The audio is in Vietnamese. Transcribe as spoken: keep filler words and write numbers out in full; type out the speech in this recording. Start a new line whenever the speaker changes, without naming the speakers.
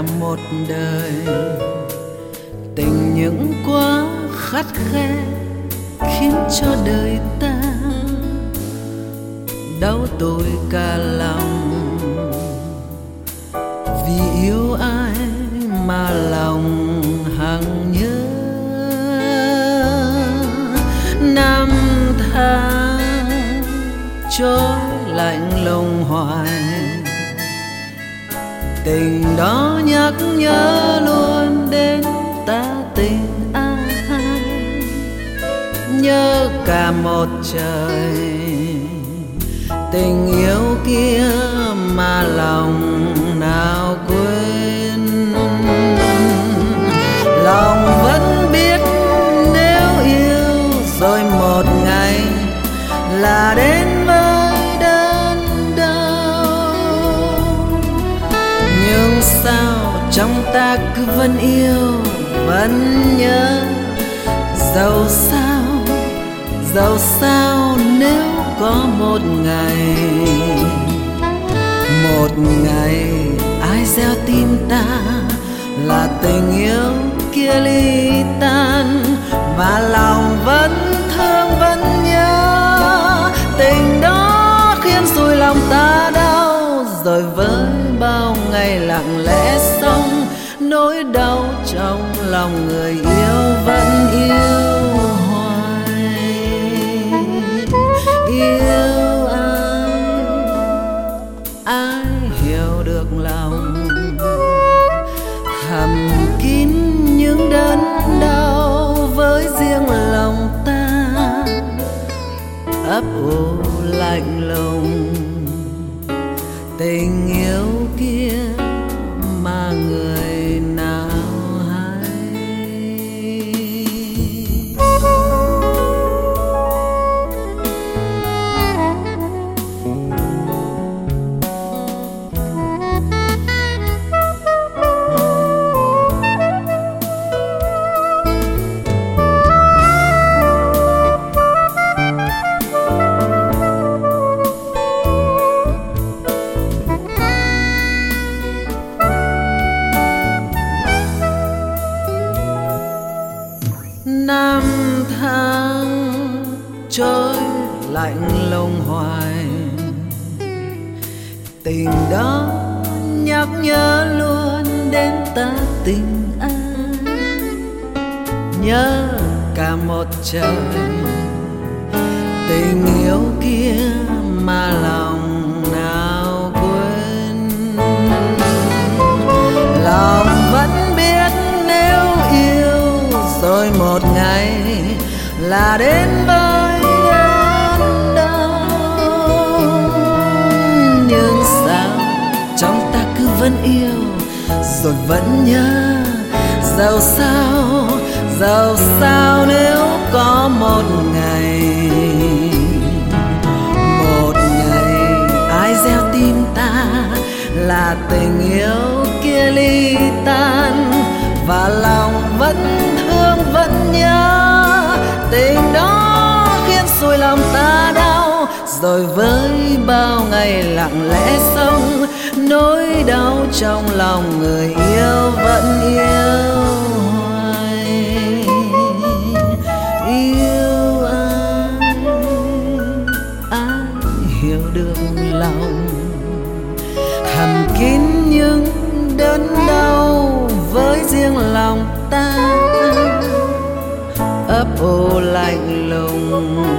một đời. Tình những quá khắt khe khiến cho đời ta đau tôi cả lòng. Vì yêu ai mà lòng hằng nhớ. Năm tháng trôi lạnh lùng hoài, tình đó nhắc nhớ luôn đến ta tình ai. Nhớ cả một trời tình yêu kia mà lòng nào quên. Lòng vẫn biết nếu yêu rồi một ngày là đến với đớn đau. Nhưng sao trong ta cứ vẫn yêu vẫn nhớ. Dẫu sao dẫu sao nếu có một ngày, một ngày ai gieo tim ta là tình yêu kia ly tan. Và lòng vẫn thương vẫn nhớ, tình đó khiến rồi lòng ta đau. Rồi với bao ngày lặng lẽ sống, nỗi đau trong lòng người yêu vẫn yêu hoài. Yêu ai, ai hiểu được lòng thầm kín những đớn đau với riêng lòng ta. Ấp ủ lạnh lùng tình yêu kia mà người nào hay. Năm tháng trôi lạnh lùng hoài, tình đó nhắc nhớ luôn đến ta tình ai. Nhớ cả một trời tình yêu kia mà lòng nào quên. Lòng vẫn biết nếu yêu rồi một ngày là đến với đớn đau. Nhưng sao trong ta cứ vẫn yêu rồi vẫn nhớ. Dẫu sao dẫu sao nếu có một ngày, một ngày ai gieo tim ta là tình yêu kia ly tan. Và lòng vẫn thương vẫn nhớ, tình đó khiến rồi lòng ta đau. Rồi với bao ngày lặng lẽ sống, nỗi đau trong lòng người yêu vẫn yêu hoài. Yêu ai, ai hiểu được lòng thầm kín những đớn đau với riêng lòng ta. Ấp ủ lạnh lùng